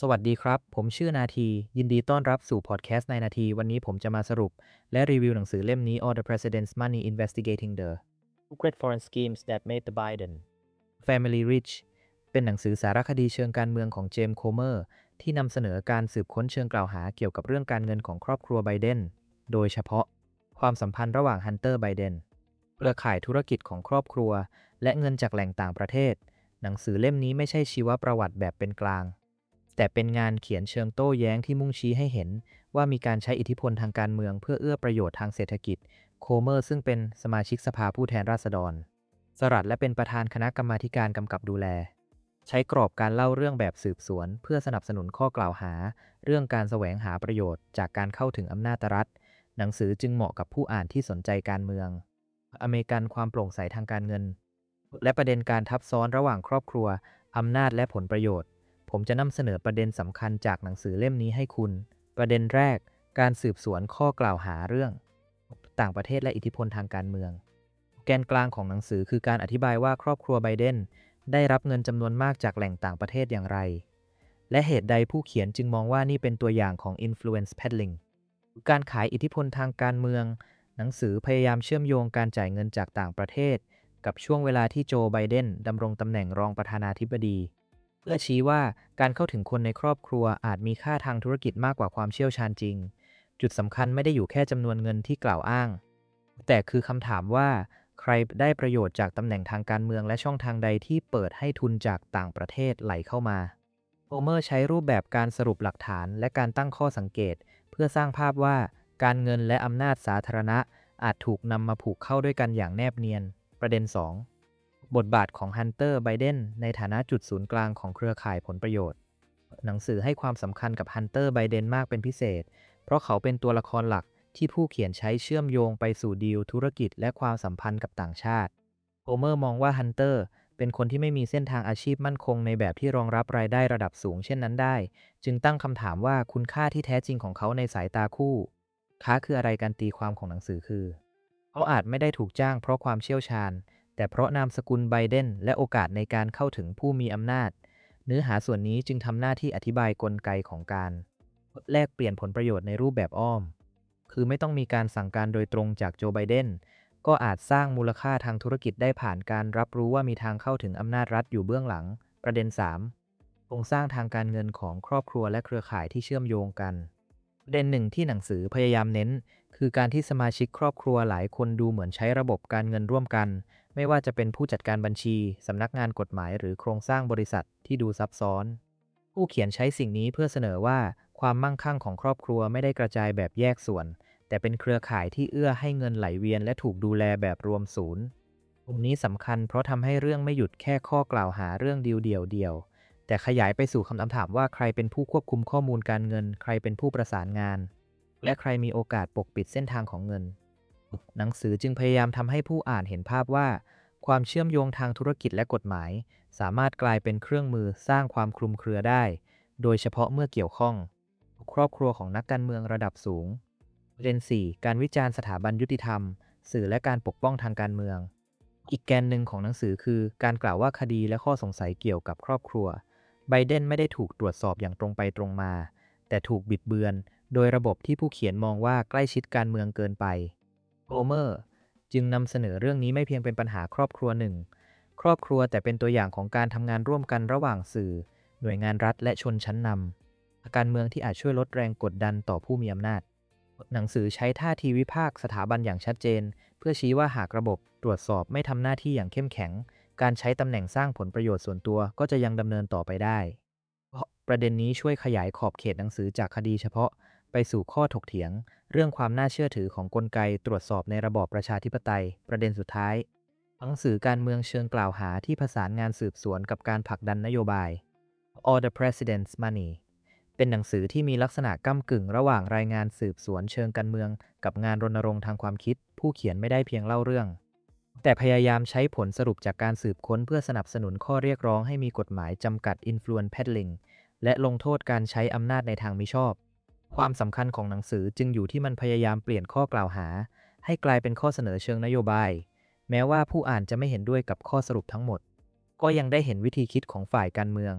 สวัสดีครับ ผมชื่อนาที ยินดีต้อนรับสู่พอดแคสต์ในนาที วันนี้ผมจะมาสรุปและรีวิวหนังสือเล่มนี้ All the President's Money Investigating the Secret Foreign Schemes That Made the Biden Family Rich เป็นหนังสือสารคดีเชิงการเมืองของเจมส์โคเมอร์ที่นำเสนอการสืบค้นเชิงกล่าวหาเกี่ยวกับเรื่องการเงินของครอบครัวไบเดน โดยเฉพาะความสัมพันธ์ระหว่างฮันเตอร์ไบเดนเครือข่ายธุรกิจของครอบครัวและเงินจากแหล่งต่างประเทศ หนังสือเล่มนี้ไม่ใช่ชีวประวัติแบบเป็นกลาง แต่เป็นงานเขียนเชิงโต้แย้งที่มุ่งชี้ให้เห็นว่ามีการใช้อิทธิพลทางการเมืองเพื่อเอื้อประโยชน์ทางเศรษฐกิจโคเมอร์ซึ่งเป็นสมาชิกสภาผู้แทนราษฎรสรัดและเป็นประธานคณะกรรมาการกำกับดูแลใช้กรอบการเล่าเรื่องแบบสืบสวนเพื่อสนับสนุนข้อกล่าวหาเรื่องการแสวงหาประโยชน์จากการเข้าถึงอำนาจรัฐหนังสือจึงเหมาะกับผู้อ่านที่สนใจการเมืองอเมริกันความโปร่งใสทางการเงินและประเด็นการทับซ้อนระหว่างครอบครัวอำนาจและผลประโยชน์ผมจะนำเสนอประเด็นสำคัญจากหนังสือเล่มนี้ให้คุณประเด็นแรกการสืบสวนข้อกล่าวหาเรื่องต่างประเทศและอิทธิพลทางการเมืองแกนกลางของหนังสือคือการอธิบายว่าครอบครัวไบเดนได้รับเงินจำนวนมากจากแหล่งต่างประเทศอย่างไรและเหตุใดผู้เขียนจึงมองว่านี่เป็นตัวอย่างของ influence peddling การขายอิทธิพลทางการเมืองหนังสือพยายามเชื่อมโยงการจ่ายเงินจากต่างประเทศกับช่วงเวลาที่โจไบเดนดำรงตำแหน่งรองประธานาธิบดีเพื่อชี้ว่าการเข้าถึงคนในครอบครัวอาจมีค่าทางธุรกิจมากกว่าความเชี่ยวชาญจริงจุดสำคัญไม่ได้อยู่แค่จำนวนเงินที่กล่าวอ้างแต่คือคำถามว่าใครได้ประโยชน์จากตำแหน่งทางการเมืองและช่องทางใดที่เปิดให้ทุนจากต่างประเทศไหลเข้ามาโฮเมอร์ใช้รูปแบบการสรุปหลักฐานและการตั้งข้อสังเกตเพื่อสร้างภาพว่าการเงินและอำนาจสาธารณะอาจถูกนำมาผูกเข้าด้วยกันอย่างแนบเนียนประเด็น2บทบาทของฮันเตอร์ไบเดนในฐานะจุดศูนย์กลางของเครือข่ายผลประโยชน์หนังสือให้ความสำคัญกับฮันเตอร์ไบเดนมากเป็นพิเศษเพราะเขาเป็นตัวละครหลักที่ผู้เขียนใช้เชื่อมโยงไปสู่ดีลธุรกิจและความสัมพันธ์กับต่างชาติโฮเมอร์มองว่าฮันเตอร์เป็นคนที่ไม่มีเส้นทางอาชีพมั่นคงในแบบที่รองรับรายได้ระดับสูงเช่นนั้นได้จึงตั้งคำถามว่าคุณค่าที่แท้จริงของเขาในสายตาคู่ค้าคืออะไรการตีความของหนังสือคือเขาอาจไม่ได้ถูกจ้างเพราะความเชี่ยวชาญแต่เพราะนามสกุลไบเดนและโอกาสในการเข้าถึงผู้มีอำนาจเนื้อหาส่วนนี้จึงทำหน้าที่อธิบายกลไกของการแลกเปลี่ยนผลประโยชน์ในรูปแบบอ้อมคือไม่ต้องมีการสั่งการโดยตรงจากโจไบเดนก็อาจสร้างมูลค่าทางธุรกิจได้ผ่านการรับรู้ว่ามีทางเข้าถึงอำนาจรัฐอยู่เบื้องหลังประเด็น3โครงสร้างทางการเงินของครอบครัวและเครือข่ายที่เชื่อมโยงกันประเด็นหนึ่งที่หนังสือพยายามเน้นคือการที่สมาชิกครอบครัวหลายคนดูเหมือนใช้ระบบการเงินร่วมกันไม่ว่าจะเป็นผู้จัดการบัญชีสำนักงานกฎหมายหรือโครงสร้างบริษัทที่ดูซับซ้อนผู้เขียนใช้สิ่งนี้เพื่อเสนอว่าความมั่งคั่งของครอบครัวไม่ได้กระจายแบบแยกส่วนแต่เป็นเครือข่ายที่เอื้อให้เงินไหลเวียนและถูกดูแลแบบรวมศูนย์ตรงนี้สำคัญเพราะทำให้เรื่องไม่หยุดแค่ข้อกล่าวหาเรื่องเดียวแต่ขยายไปสู่คำถามว่าใครเป็นผู้ควบคุมข้อมูลการเงินใครเป็นผู้ประสานงานและใครมีโอกาสปกปิดเส้นทางของเงินหนังสือจึงพยายามทำให้ผู้อ่านเห็นภาพว่าความเชื่อมโยงทางธุรกิจและกฎหมายสามารถกลายเป็นเครื่องมือสร้างความคลุมเครือได้โดยเฉพาะเมื่อเกี่ยวข้องครอบครัวของนักการเมืองระดับสูงประเด็น4การวิจารณ์สถาบันยุติธรรมสื่อและการปกป้องทางการเมืองอีกแกนหนึ่งของหนังสือคือการกล่าวว่าคดีและข้อสงสัยเกี่ยวกับครอบครัวไบเดนไม่ได้ถูกตรวจสอบอย่างตรงไปตรงมาแต่ถูกบิดเบือนโดยระบบที่ผู้เขียนมองว่าใกล้ชิดการเมืองเกินไปโฮเมอร์จึงนำเสนอเรื่องนี้ไม่เพียงเป็นปัญหาครอบครัวหนึ่งครอบครัวแต่เป็นตัวอย่างของการทำงานร่วมกันระหว่างสื่อหน่วยงานรัฐและชนชั้นนำการเมืองที่อาจช่วยลดแรงกดดันต่อผู้มีอำนาจหนังสือใช้ท่าทีวิพากษ์สถาบันอย่างชัดเจนเพื่อชี้ว่าหากระบบตรวจสอบไม่ทำหน้าที่อย่างเข้มแข็งการใช้ตำแหน่งสร้างผลประโยชน์ส่วนตัวก็จะยังดำเนินต่อไปได้ประเด็นนี้ช่วยขยายขอบเขตหนังสือจากคดีเฉพาะไปสู่ข้อถกเถียงเรื่องความน่าเชื่อถือของกลไกตรวจสอบในระบอบประชาธิปไตยประเด็นสุดท้ายหนังสือการเมืองเชิงกล่าวหาที่ผสานงานสืบสวนกับการผลักดันนโยบาย All the President's Money เป็นหนังสือที่มีลักษณะก้ำกึ่งระหว่างรายงานสืบสวนเชิงการเมืองกับงานรณรงค์ทางความคิดผู้เขียนไม่ได้เพียงเล่าเรื่องแต่พยายามใช้ผลสรุปจากการสืบค้นเพื่อสนับสนุนข้อเรียกร้องให้มีกฎหมายจำกัด influence peddling และลงโทษการใช้อำนาจในทางมิชอบความสำคัญของหนังสือจึงอยู่ที่มันพยายามเปลี่ยนข้อกล่าวหาให้กลายเป็นข้อเสนอเชิงนโยบายแม้ว่าผู้อ่านจะไม่เห็นด้วยกับข้อสรุปทั้งหมดก็ยังได้เห็นวิธีคิดของฝ่ายการเมือง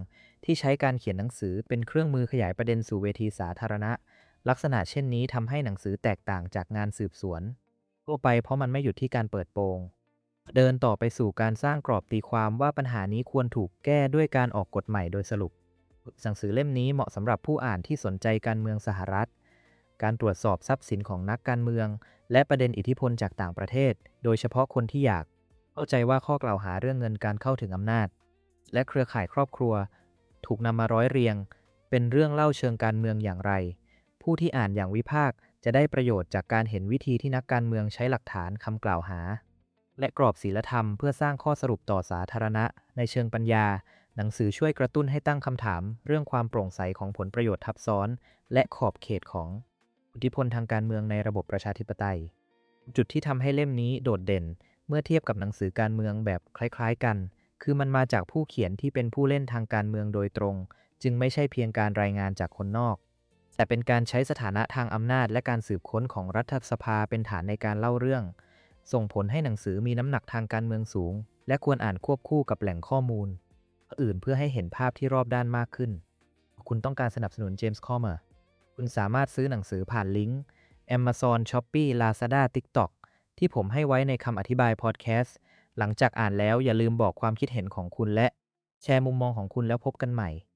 ที่ใช้การเขียนหนังสือเป็นเครื่องมือขยายประเด็นสู่เวทีสาธารณะลักษณะเช่นนี้ทำให้หนังสือแตกต่างจากงานสืบสวนทั่วไปเพราะมันไม่หยุดที่การเปิดโปงเดินต่อไปสู่การสร้างกรอบตีความว่าปัญหานี้ควรถูกแก้ด้วยการออกกฎใหม่โดยสรุปหนังสือเล่มนี้เหมาะสำหรับผู้อ่านที่สนใจการเมืองสหรัฐการตรวจสอบทรัพย์สินของนักการเมืองและประเด็นอิทธิพลจากต่างประเทศโดยเฉพาะคนที่อยากเข้าใจว่าข้อกล่าวหาเรื่องเงินการเข้าถึงอำนาจและเครือข่ายครอบครัวถูกนำมาร้อยเรียงเป็นเรื่องเล่าเชิงการเมืองอย่างไรผู้ที่อ่านอย่างวิพากษ์จะได้ประโยชน์จากการเห็นวิธีที่นักการเมืองใช้หลักฐานคำกล่าวหาและกรอบศีลธรรมเพื่อสร้างข้อสรุปต่อสาธารณะในเชิงปัญญาหนังสือช่วยกระตุ้นให้ตั้งคำถามเรื่องความโปร่งใสของผลประโยชน์ทับซ้อนและขอบเขตของอิทธิพลทางการเมืองในระบบประชาธิปไตยจุดที่ทำให้เล่มนี้โดดเด่นเมื่อเทียบกับหนังสือการเมืองแบบคล้ายๆกันคือมันมาจากผู้เขียนที่เป็นผู้เล่นทางการเมืองโดยตรงจึงไม่ใช่เพียงการรายงานจากคนนอกแต่เป็นการใช้สถานะทางอำนาจและการสืบค้นของรัฐสภาเป็นฐานในการเล่าเรื่องส่งผลให้หนังสือมีน้ำหนักทางการเมืองสูงและควรอ่านควบคู่กับแหล่งข้อมูลอื่นเพื่อให้เห็นภาพที่รอบด้านมากขึ้นคุณต้องการสนับสนุนเจมส์คอมเมอร์คุณสามารถซื้อหนังสือผ่านลิงก์ Amazon, Shopee, Lazada, TikTok ที่ผมให้ไว้ในคำอธิบายพอดแคสต์หลังจากอ่านแล้วอย่าลืมบอกความคิดเห็นของคุณและแชร์มุมมองของคุณแล้วพบกันใหม่